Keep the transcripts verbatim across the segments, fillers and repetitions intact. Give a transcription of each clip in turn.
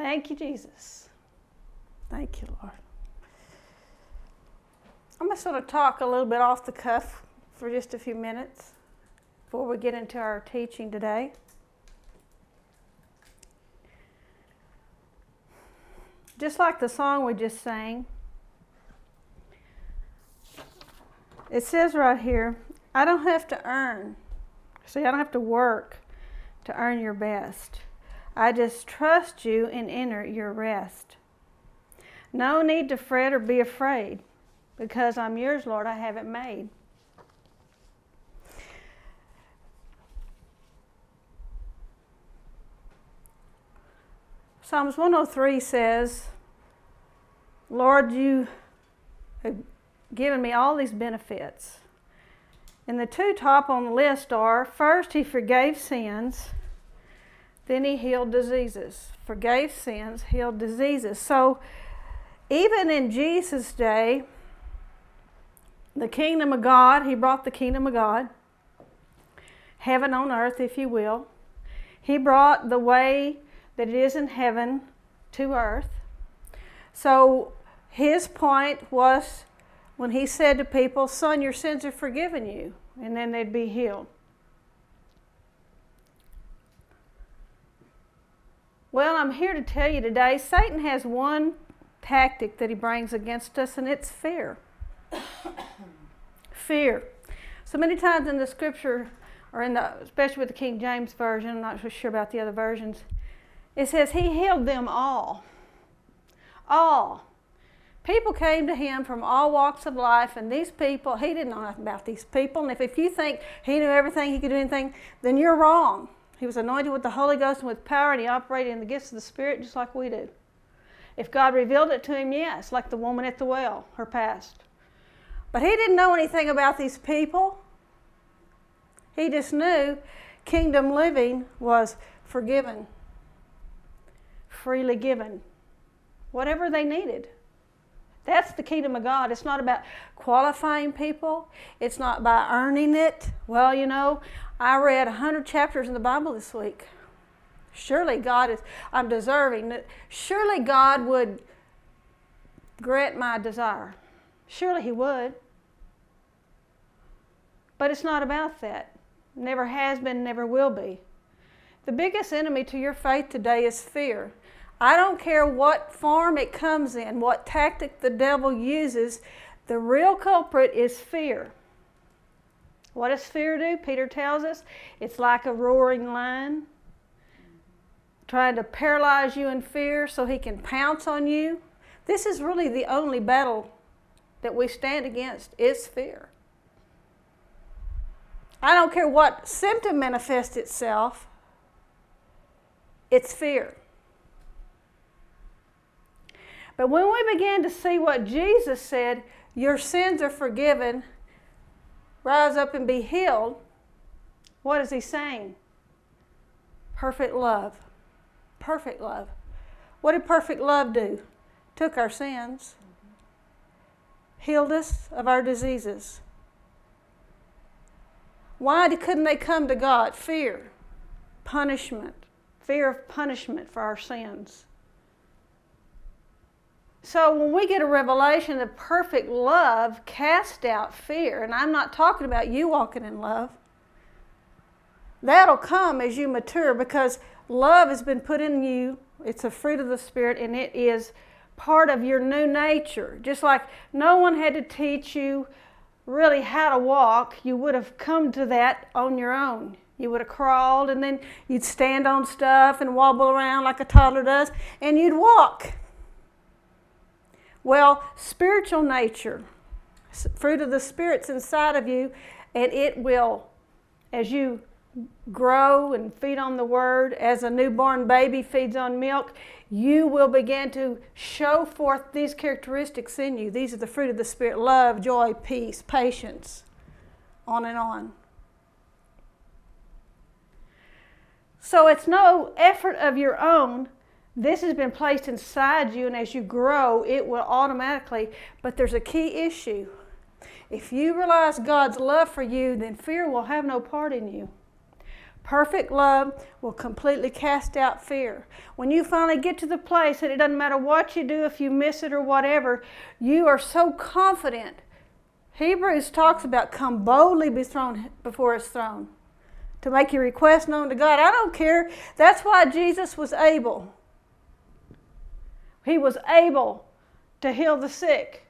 Thank you, Jesus. Thank you, Lord. I'm going to sort of talk a little bit off the cuff for just a few minutes before we get into our teaching today. Just like the song we just sang, it says right here, I don't have to earn. See, I don't have to work to earn your best. I just trust you and enter your rest. No need to fret or be afraid, because I'm yours, Lord, I have it made. Psalms one oh three says, Lord, you have given me all these benefits. And the two top on the list are, first, he forgave sins, then he healed diseases. Forgave sins, healed diseases. So even in Jesus' day, the kingdom of God, he brought the kingdom of God, heaven on earth, if you will. He brought the way that it is in heaven to earth. So his point was when he said to people, son, your sins are forgiven you, and then they'd be healed. Well, I'm here to tell you today, Satan has one tactic that he brings against us, and it's fear. Fear. So many times in the scripture, or in the, especially with the King James Version, I'm not so sure about the other versions, it says he healed them all. All. People came to him from all walks of life, and these people, he didn't know nothing about these people. And if, if you think he knew everything, he could do anything, then you're wrong. He was anointed with the Holy Ghost and with power, and he operated in the gifts of the Spirit just like we do. If God revealed it to him, yes, like the woman at the well, her past. But he didn't know anything about these people. He just knew kingdom living was forgiven, freely given, whatever they needed. That's the kingdom of God. It's not about qualifying people. It's not by earning it. Well, you know, I read one hundred chapters in the Bible this week. Surely God is, I'm deserving. Surely God would grant my desire. Surely he would. But it's not about that. Never has been, never will be. The biggest enemy to your faith today is fear. I don't care what form it comes in, what tactic the devil uses, the real culprit is fear. What does fear do? Peter tells us it's like a roaring lion trying to paralyze you in fear so he can pounce on you. This is really the only battle that we stand against is fear. I don't care what symptom manifests itself, it's fear. But when we begin to see what Jesus said, your sins are forgiven, rise up and be healed, what is he saying? Perfect love. Perfect love. What did perfect love do? Took our sins, healed us of our diseases. Why couldn't they come to God? Fear, punishment, fear of punishment for our sins. So when we get a revelation that perfect love casts out fear, and I'm not talking about you walking in love, that'll come as you mature because love has been put in you. It's a fruit of the Spirit, and it is part of your new nature. Just like no one had to teach you really how to walk, you would have come to that on your own. You would have crawled, and then you'd stand on stuff and wobble around like a toddler does, and you'd walk. Well, spiritual nature, fruit of the Spirit's inside of you, and it will, as you grow and feed on the Word, as a newborn baby feeds on milk, you will begin to show forth these characteristics in you. These are the fruit of the Spirit: love, joy, peace, patience, on and on. So it's no effort of your own. This has been placed inside you, and as you grow, it will automatically, but there's a key issue. If you realize God's love for you, then fear will have no part in you. Perfect love will completely cast out fear. When you finally get to the place that it doesn't matter what you do, if you miss it or whatever, you are so confident. Hebrews talks about come boldly be thrown before his throne to make your request known to God. I don't care. That's why Jesus was able. He was able to heal the sick.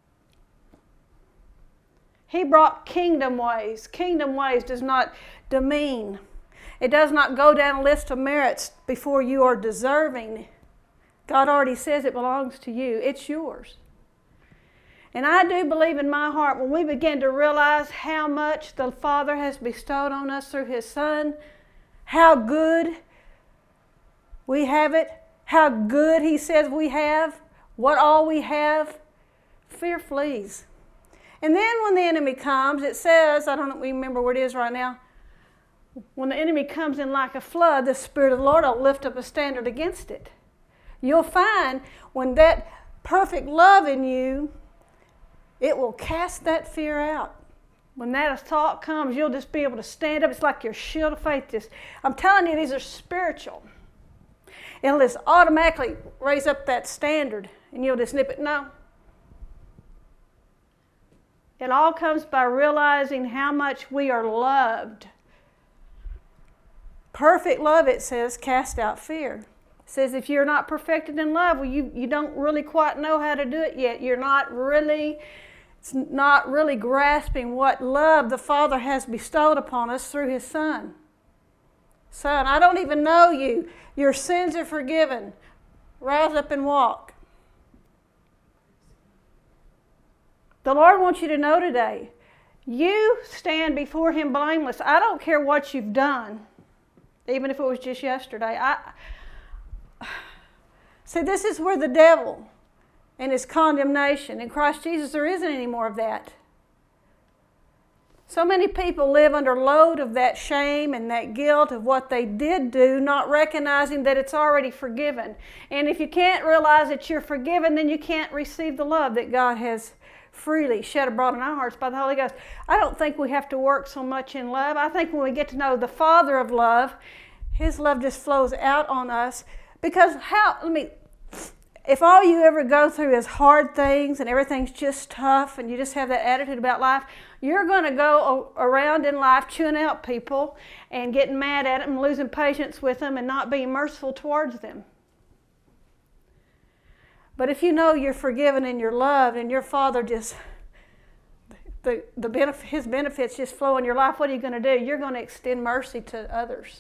He brought kingdom ways. Kingdom ways does not demean. It does not go down a list of merits before you are deserving. God already says it belongs to you. It's yours. And I do believe in my heart when we begin to realize how much the Father has bestowed on us through His Son, how good we have it, how good He says we have, what all we have, fear flees. And then when the enemy comes, it says, I don't remember where it is right now, when the enemy comes in like a flood, the Spirit of the Lord will lift up a standard against it. You'll find when that perfect love in you, it will cast that fear out. When that thought comes, you'll just be able to stand up. It's like your shield of faith. Just, I'm telling you, these are spiritual. It'll just automatically raise up that standard, and you'll just nip it. No. It all comes by realizing how much we are loved. Perfect love, it says, cast out fear. It says if you're not perfected in love, well, you, you don't really quite know how to do it yet. You're not really, it's not really grasping what love the Father has bestowed upon us through His Son. Son, I don't even know you. Your sins are forgiven. Rise up and walk. The Lord wants you to know today, you stand before Him blameless. I don't care what you've done. Even if it was just yesterday. I See, this is where the devil and his condemnation. In Christ Jesus, there isn't any more of that. So many people live under load of that shame and that guilt of what they did do, not recognizing that it's already forgiven. And if you can't realize that you're forgiven, then you can't receive the love that God has freely shed abroad in our hearts by the Holy Ghost. I don't think we have to work so much in love. I think when we get to know the Father of love, His love just flows out on us. Because how, let me, if all you ever go through is hard things and everything's just tough and you just have that attitude about life, you're going to go around in life chewing out people and getting mad at them and losing patience with them and not being merciful towards them. But if you know you're forgiven and you're loved and your Father just, the, the benef- His benefits just flow in your life, what are you going to do? You're going to extend mercy to others.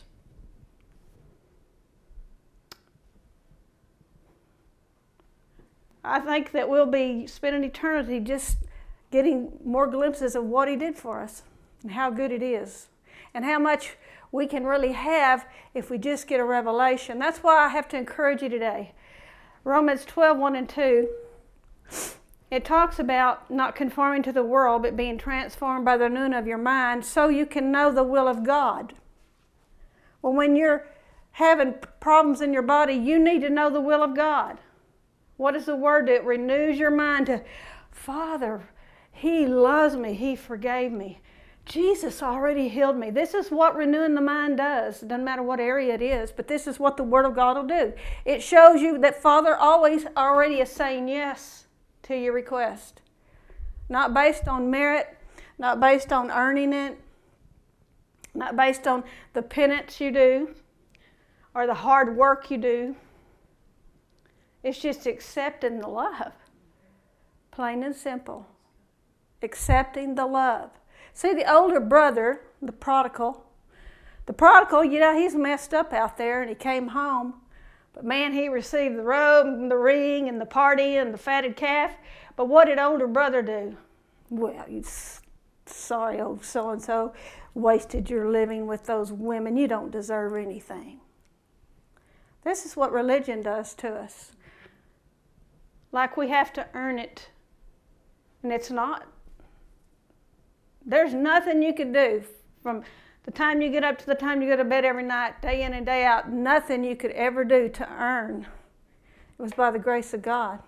I think that we'll be spending eternity just getting more glimpses of what He did for us and how good it is and how much we can really have if we just get a revelation. That's why I have to encourage you today. Romans twelve, one and two, it talks about not conforming to the world, but being transformed by the renewing of your mind so you can know the will of God. Well, when you're having problems in your body, you need to know the will of God. What is the word that renews your mind to, Father, He loves me, He forgave me. Jesus already healed me. This is what renewing the mind does. It doesn't matter what area it is, but this is what the Word of God will do. It shows you that Father always already is saying yes to your request. Not based on merit, not based on earning it, not based on the penance you do or the hard work you do. It's just accepting the love. Plain and simple. Accepting the love. See, the older brother, the prodigal, the prodigal, you know, he's messed up out there and he came home. But man, he received the robe and the ring and the party and the fatted calf. But what did older brother do? Well, you sorry, old so-and-so, wasted your living with those women. You don't deserve anything. This is what religion does to us. Like we have to earn it. And it's not. There's nothing you can do from the time you get up to the time you go to bed every night, day in and day out, nothing you could ever do to earn. It was by the grace of God.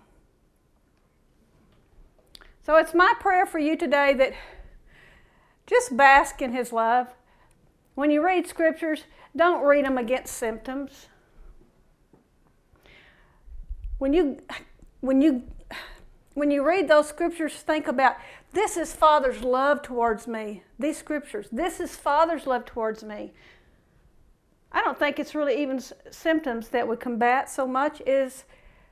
So it's my prayer for you today that just bask in His love. When you read scriptures, don't read them against symptoms. When you, when you, when you read those scriptures, think about, this is Father's love towards me. These scriptures, this is Father's love towards me. I don't think it's really even symptoms that would combat so much as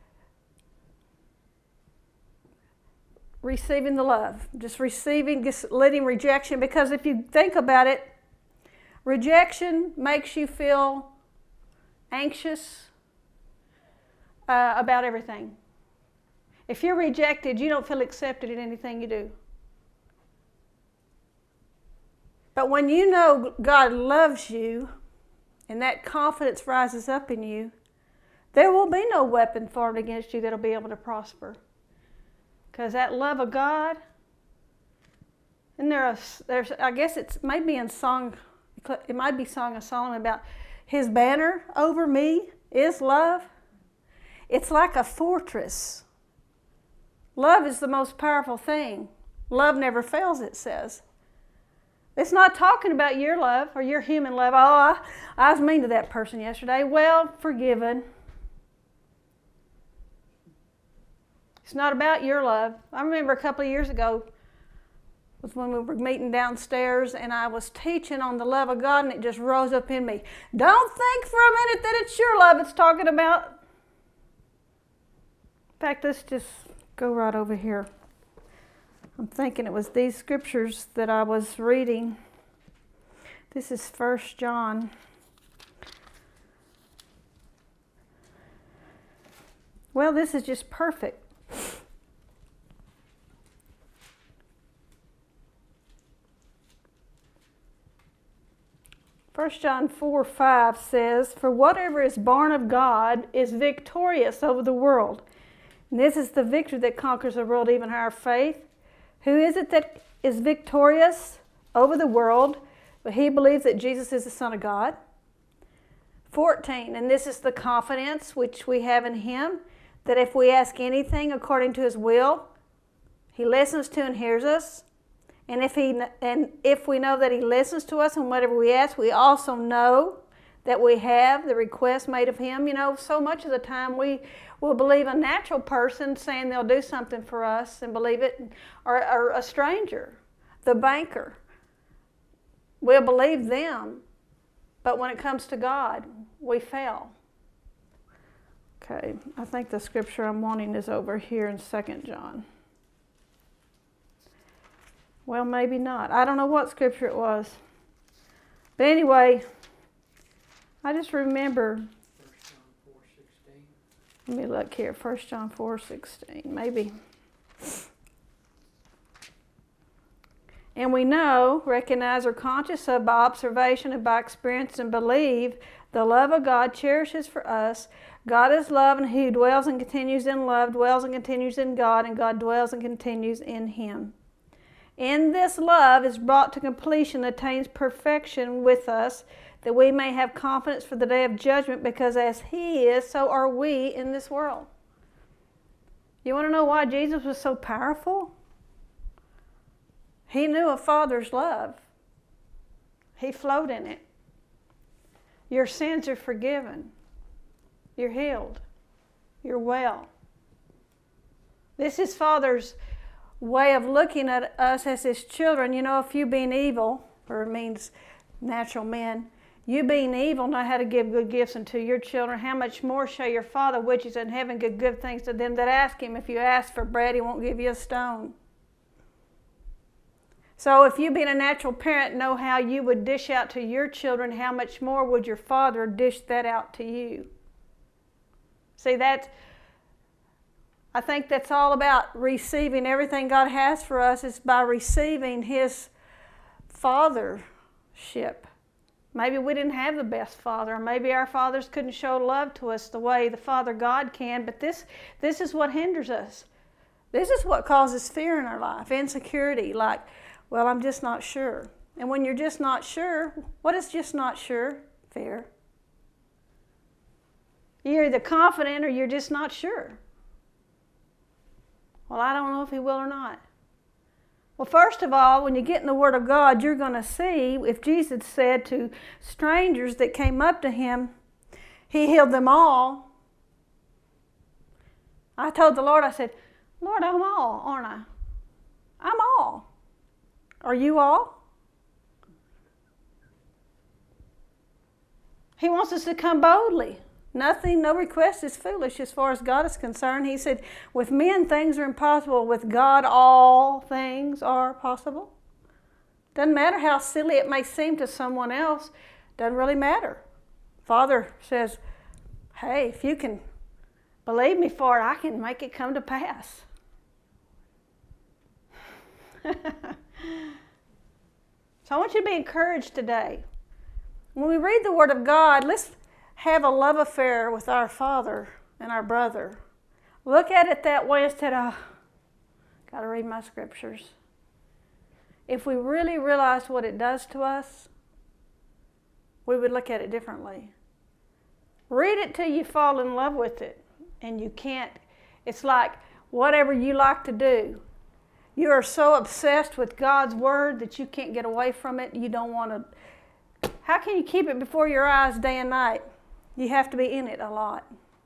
receiving the love. Just receiving, just letting rejection, because if you think about it, rejection makes you feel anxious uh, about everything. If you're rejected, you don't feel accepted in anything you do. But when you know God loves you and that confidence rises up in you, there will be no weapon formed against you that will be able to prosper. Because that love of God, and there are, there's, I guess it's maybe in song, it might be Song of Solomon about His banner over me is love. It's like a fortress. Love is the most powerful thing. Love never fails, it says. It's not talking about your love or your human love. Oh, I, I was mean to that person yesterday. Well, forgiven. It's not about your love. I remember a couple of years ago was when we were meeting downstairs and I was teaching on the love of God and it just rose up in me. Don't think for a minute that it's your love it's talking about. In fact, let's just go right over here. I'm thinking it was these scriptures that I was reading. This is First John. Well, this is just perfect. First John four five says, "For whatever is born of God is victorious over the world. And this is the victory that conquers the world, even our faith. Who is it that is victorious over the world? But he believes that Jesus is the Son of God." fourteen, "And this is the confidence which we have in Him, that if we ask anything according to His will, He listens to and hears us. And if he and if we know that He listens to us and whatever we ask, we also know that we have the request made of Him." You know, so much of the time we will believe a natural person saying they'll do something for us and believe it, or, or a stranger, the banker. We'll believe them, but when it comes to God, we fail. Okay, I think the scripture I'm wanting is over here in Second John. Well, maybe not. I don't know what scripture it was. But anyway, I just remember. First John four sixteen. Let me look here. First John four sixteen, maybe. "And we know, recognize, or conscious of by observation and by experience, and believe the love of God cherishes for us. God is love, and he who dwells and continues in love dwells and continues in God, and God dwells and continues in him. In this love is brought to completion, attains perfection with us, that we may have confidence for the day of judgment, because as He is, so are we in this world." You want to know why Jesus was so powerful? He knew a Father's love. He flowed in it. Your sins are forgiven. You're healed. You're well. This is Father's way of looking at us as His children. You know, if you being evil, or it means natural men, you being evil know how to give good gifts unto your children, how much more shall your Father which is in heaven give good things to them that ask Him? If you ask for bread, He won't give you a stone. So if you being a natural parent know how you would dish out to your children, how much more would your Father dish that out to you? See, that, I think that's all about receiving everything God has for us, is by receiving His fathership. Maybe we didn't have the best father, or maybe our fathers couldn't show love to us the way the Father God can, but this, this is what hinders us. This is what causes fear in our life, insecurity, like, well, I'm just not sure. And when you're just not sure, what is just not sure? Fear. You're either confident or you're just not sure. Well, I don't know if He will or not. Well, first of all, when you get in the Word of God, you're going to see if Jesus said to strangers that came up to him, he healed them all. I told the Lord, I said, Lord, I'm all, aren't I? I'm all. Are you all? He wants us to come boldly. Nothing, no request is foolish as far as God is concerned. He said, with men things are impossible. With God all things are possible. Doesn't matter how silly it may seem to someone else. Doesn't really matter. Father says, hey, if you can believe me for it, I can make it come to pass. So I want you to be encouraged today. When we read the Word of God, let's have a love affair with our Father and our brother. Look at it that way instead of, oh, got to read my scriptures. If we really realize what it does to us, we would look at it differently. Read it till you fall in love with it, and you can't. It's like whatever you like to do. You are so obsessed with God's Word that you can't get away from it. You don't want to. How can you keep it before your eyes day and night? You have to be in it a lot.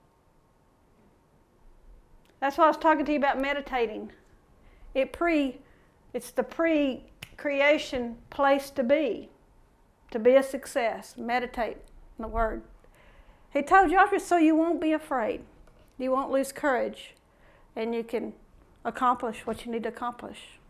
That's why I was talking to you about meditating. It pre, it's the pre-creation place to be, to be a success. Meditate in the Word. He told Joshua so you won't be afraid. You won't lose courage, and you can accomplish what you need to accomplish.